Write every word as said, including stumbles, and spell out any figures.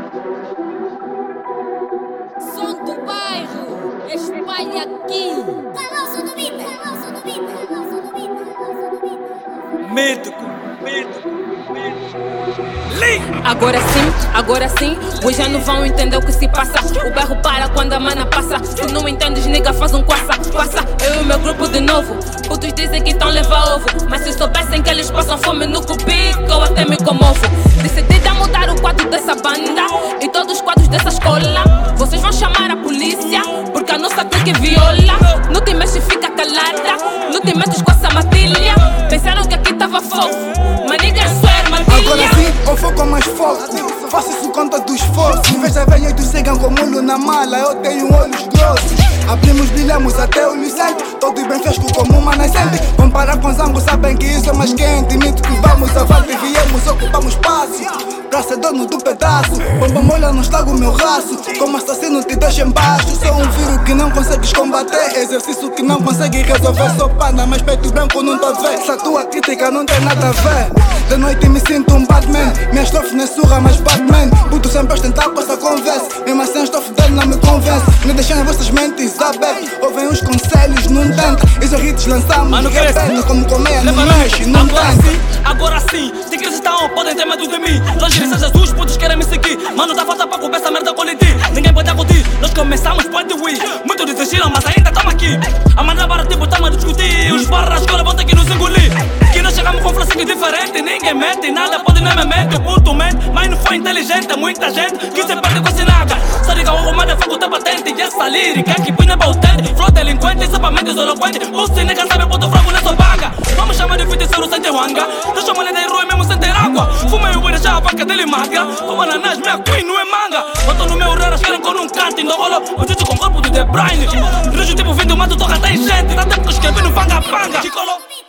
Som do bairro, espalha aqui. Calão do Bita, calão do Bita, calão do Bita, calão do Bita. Médico, médico, médico. Agora sim, agora sim, hoje já não vão entender o que se passa. O bairro para quando a mana passa. Se não entendes, nigga, faz um quassa, quassa. Eu e o meu grupo de novo. Putos dizem que estão levar ovo, mas se soubessem que eles passam fome no cubico, eu até me comovo. Decidi a mudar o quadro dessa banda e todos os quadros dessa escola. Vocês vão chamar a polícia, porque a nossa clique viola. Não te mexe, fica calada. Não te metes com essa matilha. Pensaram que aqui tava fofo, mas nigga, isso é armadilha. Agora sim, eu foco com mais foco. Faço isso com todo esforço. Veja bem, oito sigam com molho na mala. Eu tenho olhos grossos. Abrimos, brilhamos até o lucente. Todos bem fresco como uma nascente. Vão parar com zango, sabem que isso é mais quente. Mito que vamos avante, viemos, ocupamos espaço. Pra ser dono do pedaço. Bomba molha, não estrago meu raço. Como assassino te deixa embaixo. Sou um vírus que não consegues combater. Exercício que não consegue resolver. Sou pana, mas peito branco não tá vendo. Se a tua crítica não tem nada a ver. De noite me sinto um Batman. Minhas estrofes não é surra, mas Batman. Puto sempre a tentar com essa conversa. Mesmo assim a estrofe dele não me convence. Não deixem as vossas mentes abertas. Ouvem os conselhos, não tenta. E os hits lançamos, Mano, repente. Como comer, não Leva mexe, não agora tenta. sim, agora sim. Se acreditam, podem ter medo de mim. Longe de Jesus, putos querem me seguir. Mano, dá falta pra comer essa merda com ti. Ninguém pode acudir. Nós começamos, pode ir. Muitos desistiram, mas ainda estamos aqui. A mandar para tipo, estamos a discutir. Os barras agora vão ter que nos engolir. Que nós chegamos com flashinho diferente. Ninguém mete nada, pode nem me mente. O puto mente, mas não foi inteligente. Muita gente que se perde com sinaga. Só diga o arrumado, fogo da patente. E essa lírica que põe na bautente. Flow delinquente, sapamentos eloquentes. O cineca sabe, puto fraco nessa vaga. Vamos chamar de feiticeiro sem ter wanga. Deixa uma lenda em rua mesmo sem ter água. Fumei o boi, deixar a vaca dele magra. Como ananás, minha queen não é manga. Botou no meu raras, querem com um canto. Ainda rola o tito com o corpo do The Bruyne. Vejo tipo vindo, mato, toca, tem gente. Tá tempo que escrevi no panga-panga.